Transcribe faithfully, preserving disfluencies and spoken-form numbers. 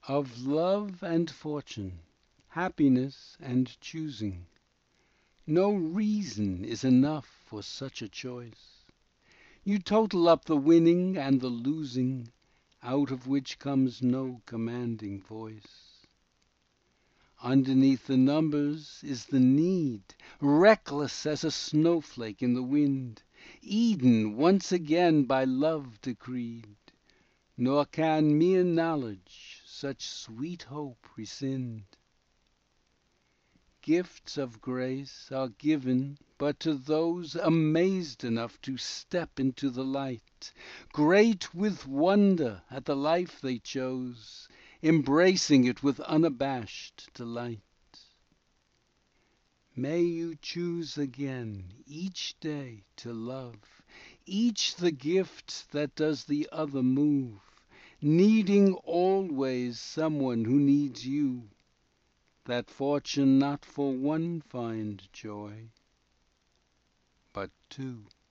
Of love and fortune, happiness and choosing, no reason is enough for such a choice. You total up the winning and the losing, out of which comes no commanding voice. Underneath the numbers is the need, reckless as a snowflake in the wind, Eden once again by love decreed, nor can mere knowledge such sweet hope rescind. Gifts of grace are given but to those amazed enough to step into the light, great with wonder at the life they chose, embracing it with unabashed delight. May you choose again each day to love, each the gift that does the other move, needing always someone who needs you, that fortune not for one find joy, but two.